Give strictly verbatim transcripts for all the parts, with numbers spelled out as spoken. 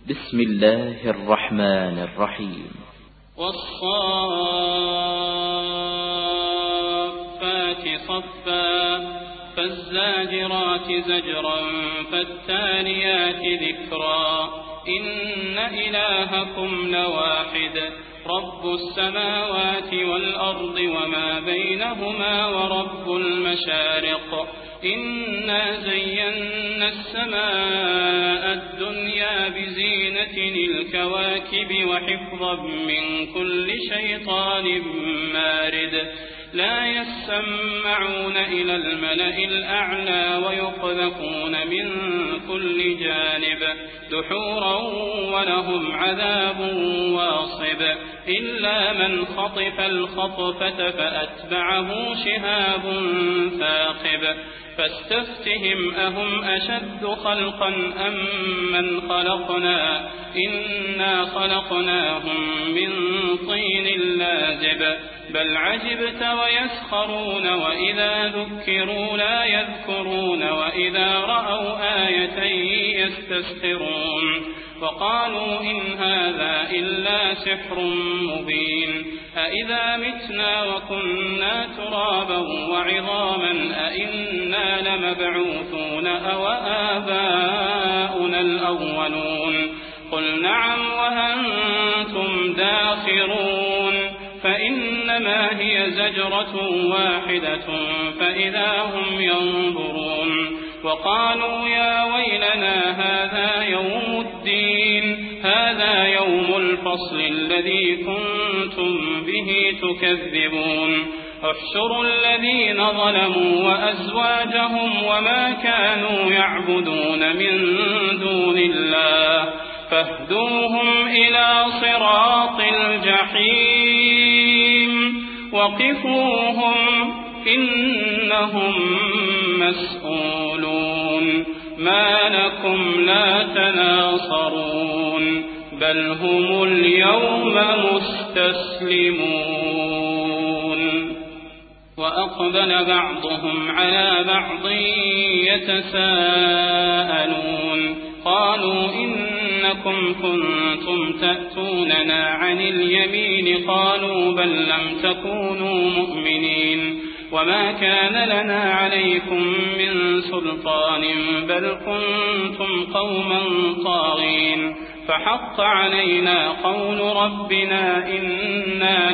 بسم الله الرحمن الرحيم. والصافات صفا فالزاجرات زجرا فالتاليات ذكرا إن إلهكم لواحد رب السماوات والأرض وما بينهما ورب المشارق إنا زينا السماء الدنيا بزينة الكواكب وحفظا من كل شيطان مارد لا يسمعون إلى الملأ الأعلى ويقذفون من كل جانب دحورا ولهم عذاب واصب إلا من خطف الخطفة فأتبعه شهاب ثاقب فاستفتهم أهم أشد خلقا أم من خلقنا إنا خلقناهم من طين لازب بل عجبت ويسخرون وإذا ذكروا لا يذكرون وإذا رأوا آية يستسخرون وقالوا إن هذا إلا سحر مبين أإذا متنا وكنا ترابا وعظاما أإنا لمبعوثون أو آباؤنا الأولون قل نعم وأنتم داخرون فإنما هي زجرة واحدة فإذا هم ينظرون وقالوا يا ويلنا هذا يوم الدين هذا يوم الفصل الذي كنتم به تكذبون احشروا الذين ظلموا وأزواجهم وما كانوا يعبدون من دون الله فاهدوهم إلى صراط الجحيم وقفوهم إنهم مسؤولون ما لكم لا تناصرون بل هم اليوم مستسلمون وأقبل بعضهم على بعض يتساءلون قالوا إنكم كنتم تأتوننا عن اليمين قالوا بل لم تكونوا مؤمنين وما كان لنا عليكم من سلطان بل كنتم قوما طاغين فحق علينا قول ربنا إنا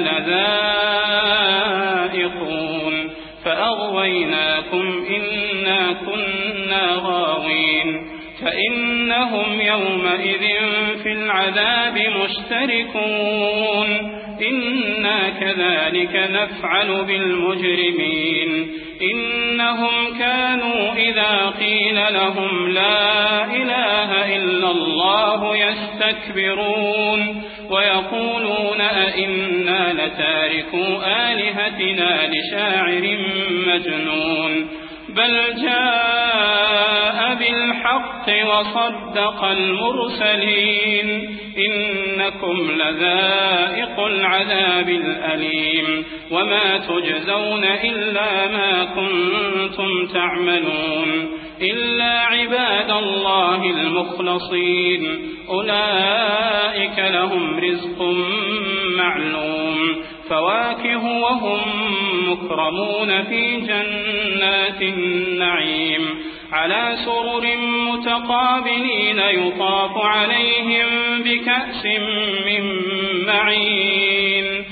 لذائقون فأغويناكم إنا كنا غاوين فإنهم يومئذ في العذاب مشتركون إنا كذلك نفعل بالمجرمين إنهم كانوا إذا قيل لهم لا إله إلا الله يستكبرون ويقولون أئنا لتاركو آلهتنا لشاعر مجنون بل جاء بالحق وصدق المرسلين إنكم لذائق العذاب الأليم وما تجزون إلا ما كنتم تعملون إلا عباد الله المخلصين أولئك لهم رزق معلوم فواكه وهم مكرمون في جنات النعيم على سرر متقابلين يطاف عليهم بكأس من معين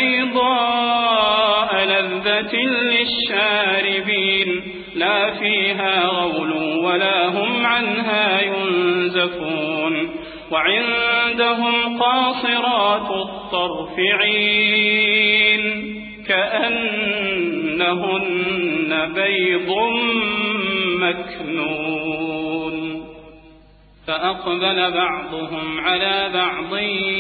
بيضاء لذة للشاربين لا فيها غول ولا هم عنها ينزفون وعندهم قاصرات الطرف عين كأنهن بيض مكنون فأقبل بعضهم على بعض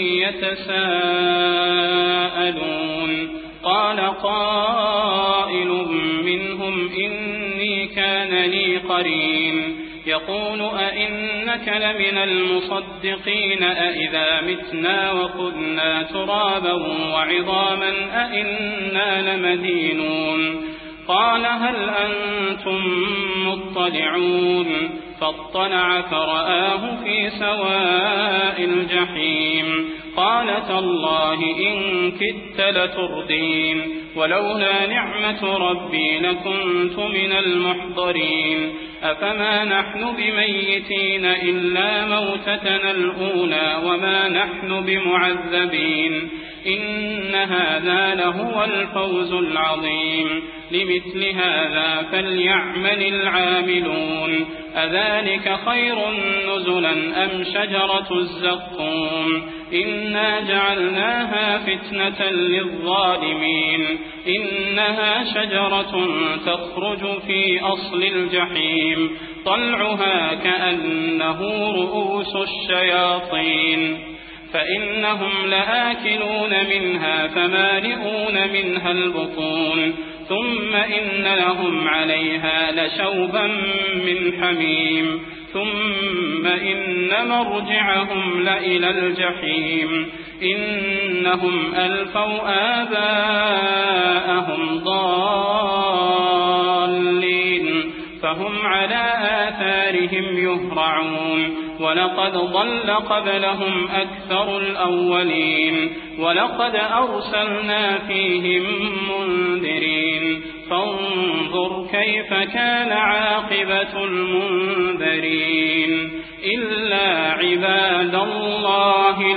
يتساءلون قال قائل منهم إني كان لي قرين يقول أئنك لمن المصدقين أئذا متنا وكنا ترابا وعظاما أئنا لمدينون قال هل أنتم مطلعون فاطلع فرآه في سواء ماء الجحيم قال تالله إن كدت لتردين ولولا نعمة ربي لكنت من المحضرين أفما نحن بميتين إلا موتتنا الأولى وما نحن بمعذبين إن هذا لهو الفوز العظيم لمثل هذا فليعمل العاملون أذلك خير نزلا أم شجرة الزقوم إنا جعلناها فتنة للظالمين إنها شجرة تخرج في أصل الجحيم طلعها كأنه رؤوس الشياطين فإنهم لآكلون منها فمالئون منها البطون ثم إن لهم عليها لشوبا من حميم ثم إن مرجعهم لإلى الجحيم إنهم ألفوا آباءهم ضالين فهم على آثارهم يهرعون ولقد ضل قبلهم أكثر الأولين ولقد أرسلنا فيهم منذرين فانظر كيف كان عاقبة المنذرين إلا عباد الله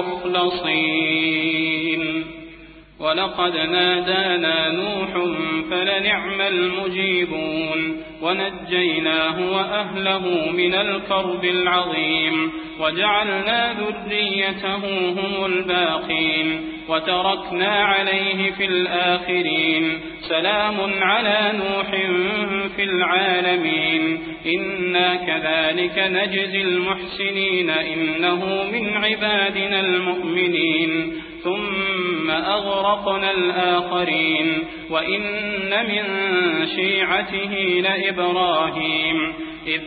المخلصين ولقد نادانا نوح فلنعم المجيبون ونجيناه وأهله من الكرب العظيم وجعلنا ذريته هم الباقين وتركنا عليه في الآخرين سلام على نوح في العالمين إنا كذلك نجزي المحسنين إنه من عبادنا المؤمنين ثم أغرقنا الآخرين وإن من شيعته لإبراهيم إذ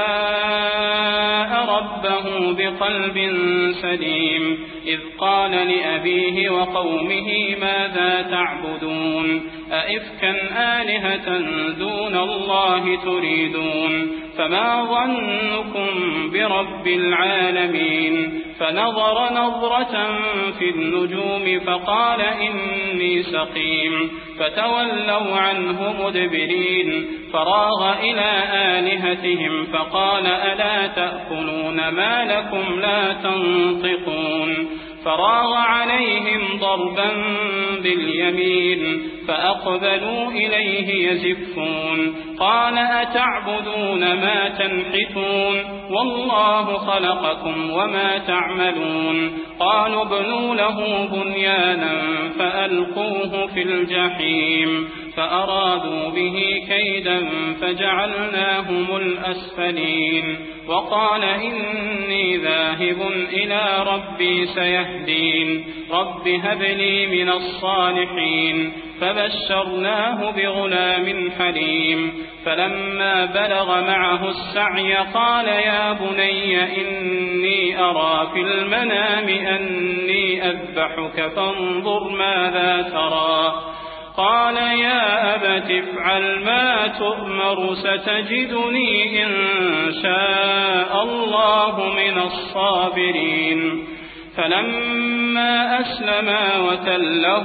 جاء ربه بقلب سليم إذ قال لأبيه وقومه ماذا تعبدون أئفكا آلهة دون الله تريدون فما ظنكم برب العالمين فنظر نظرة في النجوم فقال إني سقيم فتولوا عنه مدبرين فراغ إلى آلهتهم فقال ألا تأكلون ما لكم لا تنطقون فراغ عليهم ضربا باليمين فأقبلوا إليه يزفون قال أتعبدون ما تنحتون والله خلقكم وما تعملون قالوا ابنوا له بنيانا فألقوه في الجحيم فأرادوا به كيدا فجعلناهم الأسفلين وقال إني ذاهب إلى ربي سيهدين رب هب لي من الصالحين فبشرناه بغلام حليم فلما بلغ معه السعي قال يا بني إني أرى في المنام أني أذبحك فانظر ماذا ترى قال يا أبت افعل ما تؤمر ستجدني إن شاء الله من الصابرين فلما أسلما وتله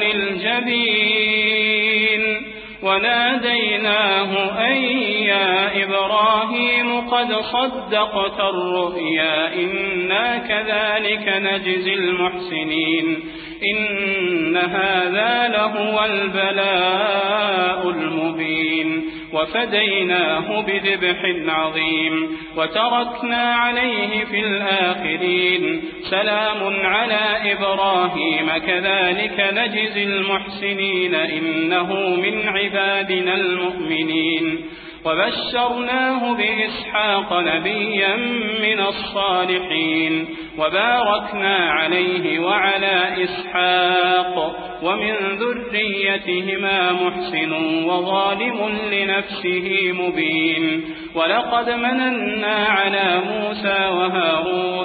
للجبين وناديناه أن يا إبراهيم قد صدقت الرؤيا إنا كذلك نجزي المحسنين إن هذا لهو البلاء المبين وفديناه بذبح عظيم وتركنا عليه في الآخرين سلام على إبراهيم كذلك نجزي المحسنين إنه من عبادنا المؤمنين وبشرناه بإسحاق نبيا من الصالحين وباركنا عليه وعلى إسحاق ومن ذريتهما محسن وظالم لنفسه مبين ولقد مننا على موسى وهارون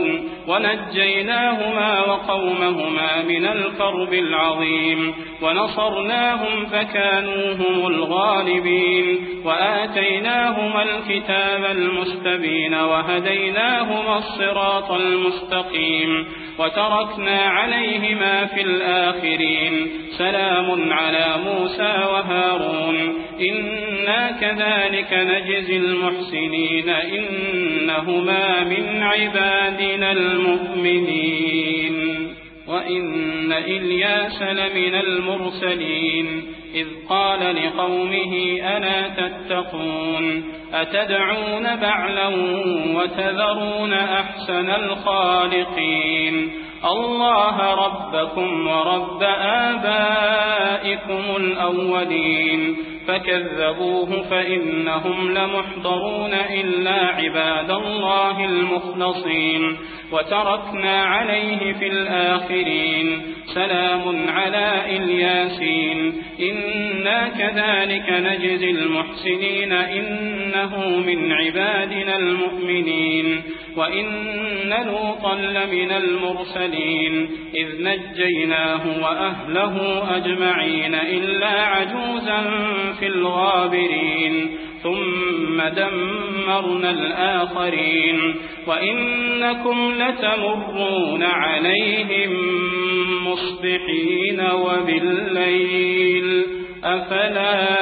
ونجيناهما وقومهما من الكرب العظيم ونصرناهم فكانوا هم الغالبين وآتيناهما الكتاب المستبين وهديناهما الصراط المستقيم وتركنا عليهما في الآخرين سلام على موسى وهارون إنا كذلك نجزي المحسنين إنهما من عبادنا المؤمنين وإن إلياس لمن المرسلين إذ قال لقومه ألا تتقون أتدعون بعلا وتذرون أحسن الخالقين الله ربكم ورب آبائكم الأولين فكذبوه فإنهم لمحضرون إلا عباد الله المخلصين وتركنا عليه في الآخرين سلام على إلياسين إنا كذلك نجزي المحسنين إنه من عبادنا المؤمنين وإن لوطا لمن المرسلين إذ نجيناه وأهله أجمعين إلا عجوزا في الغابرين ثم دمرنا الآخرين وإنكم لتمرون عليهم مصبحين وبالليل أفلا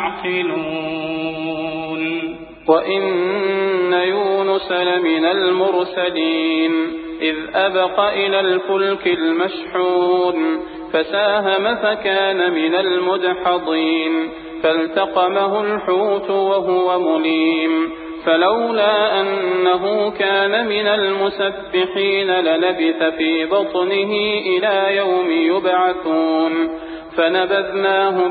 تعقلون وإن يونس لمن المرسلين إذ أبق إلى الفلك المشحون فساهم فكان من المدحضين فالتقمه الحوت وهو مليم فلولا أنه كان من المسبحين للبث في بطنه إلى يوم يبعثون فنبذناه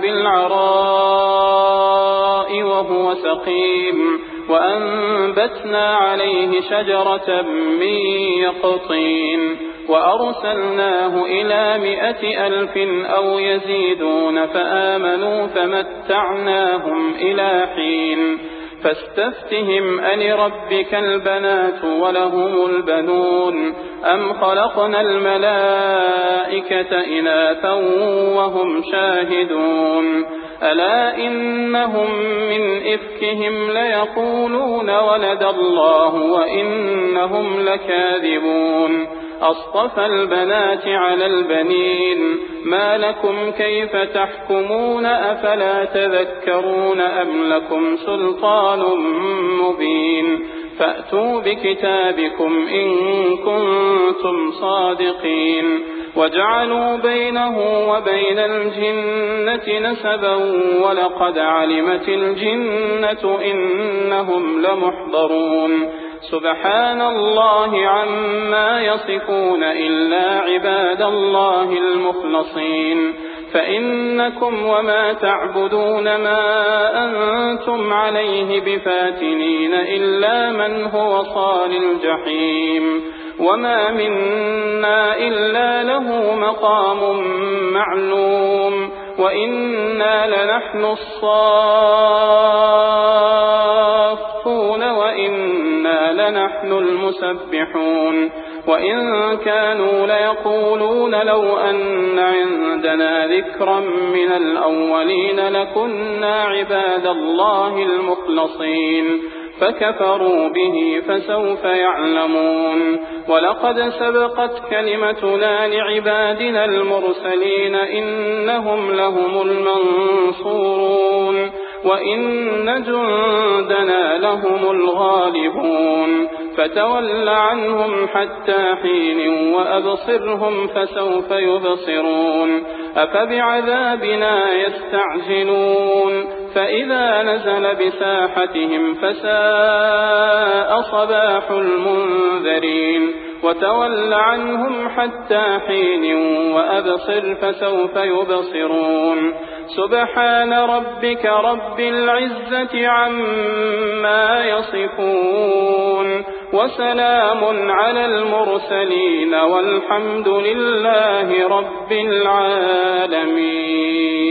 بالعراء وهو سقيم وأنبتنا عليه شجرة من يقطين وأرسلناه إلى مائة ألف أو يزيدون فآمنوا فمتعناهم إلى حين فاستفتهم ألربك البنات ولهم البنون أم خلقنا الملائكة إناثا وهم شاهدون ألا إنهم من إفكهم ليقولون ولد الله وإنهم لكاذبون أصطفى البنات على البنين ما لكم كيف تحكمون أفلا تذكرون أم لكم سلطان مبين فأتوا بكتابكم إن كنتم صادقين وجعلوا بينه وبين الجنة نسبا ولقد علمت الجنة إنهم لمحضرون سبحان الله عما يصفون إلا عباد الله المخلصين فإنكم وما تعبدون ما أنتم عليه بفاتنين إلا من هو صال الجحيم وما منا إلا له مقام معلوم وإنا لنحن الصافون وإنا لنحن المسبحون وإن كانوا ليقولون لو أن عندنا ذكرا من الأولين لكنا عباد الله المخلصين فكفروا به فسوف يعلمون ولقد سبقت كلمتنا لعبادنا المرسلين إنهم لهم المنصورون وإن جندنا لهم الغالبون فتول عنهم حتى حين وأبصرهم فسوف يبصرون أفبعذابنا يستعجلون فإذا نزل بساحتهم فساء صباح المنذرين وتول عنهم حتى حين وأبصر فسوف يبصرون سبحان ربك رب العزة عما يصفون وسلام على المرسلين والحمد لله رب العالمين.